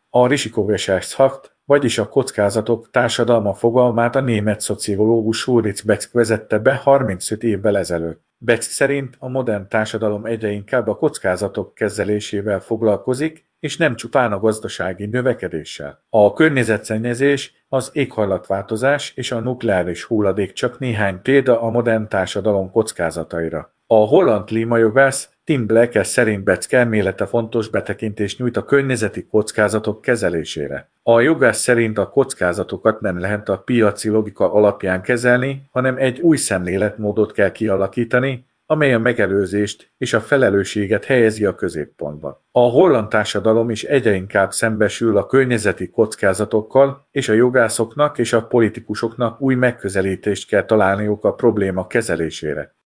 A Risikoversechshaft, vagyis a kockázatok társadalma fogalmát a német szociológus Ulrich Beck vezette be 35 évvel ezelőtt. Beck szerint a modern társadalom egyre inkább a kockázatok kezelésével foglalkozik, és nem csupán a gazdasági növekedéssel. A környezetszennyezés, az éghajlatváltozás és a nukleáris hulladék csak néhány példa a modern társadalom kockázataira. A holland klímajogász Tim Blacker szerint Beck elmélete fontos betekintést nyújt a környezeti kockázatok kezelésére. A jogász szerint a kockázatokat nem lehet a piaci logika alapján kezelni, hanem egy új szemléletmódot kell kialakítani, amely a megelőzést és a felelősséget helyezi a középpontba. A holland társadalom is egyre inkább szembesül a környezeti kockázatokkal, és a jogászoknak és a politikusoknak új megközelítést kell találniuk a probléma kezelésére.